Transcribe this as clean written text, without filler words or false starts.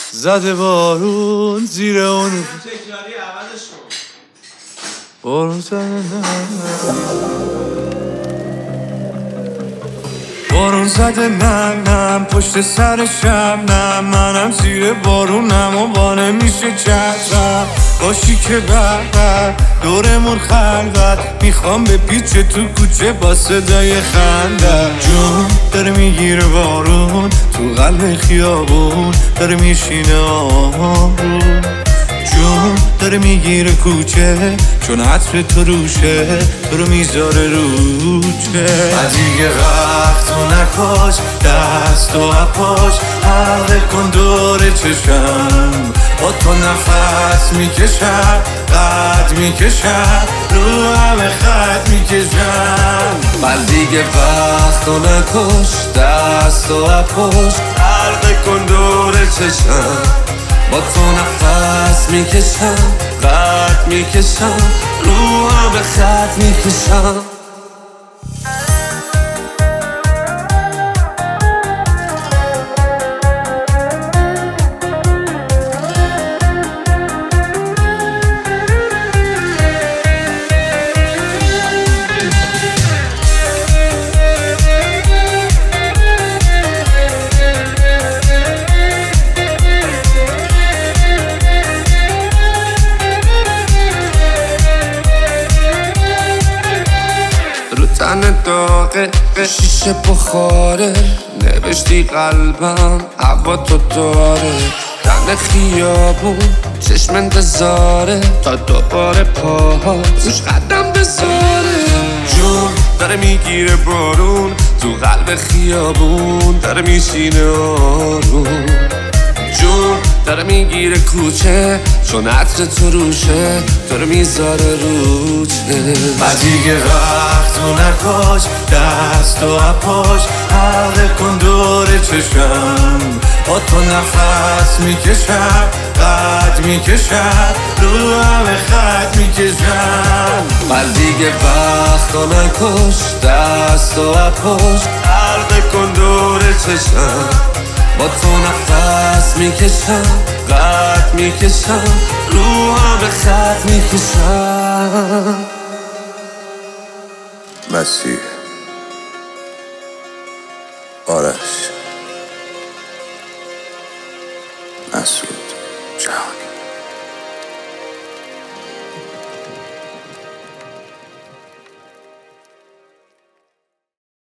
زده بارون زیر اون بارون زده بارون زده نم پشت سرشم نم منم زیر بارونم و با نمیشه چترم باشی که بر دورمون خلوت میخوام به پیچ تو کوچه با صدای خنده جون داره میگیره بارون تو قلب خیابون داره میشینه آروم جون داره میگیره کوچه چون عطر تو روشه تو رو میذاره روچه دیگه وقت تو نکش دست و اپاش حلقه کن دور چشم با تو نفس میکشم قد میکشم رو همه خط میکشم دیگه وقت تو نکش دست و اپاش حلقه کن دور چشم با تو نفس میکشم قد میکشم رو همه خط میکشم تن داغه شیشه بخاره نوشتی قلبم هوا تو داره تن خیابون چشم انتظاره تا دوباره پاها روش قدم بذاره جون داره میگیره بارون تو قلب خیابون داره میشینه آروم جون داره میگیره کوچه چون عطر تو روشه داره میذاره روچه دیگه وقت تو نکش دست و اپاش حلقه کن دور چشم با تو نفس میکشم قد میکشم رو همه خط میکشم دیگه وقت تو نکش دست و اپاش حلقه کن دور چشم با تو نفس میکشم قد میکشم رو همه خط میکشم مسیح آرش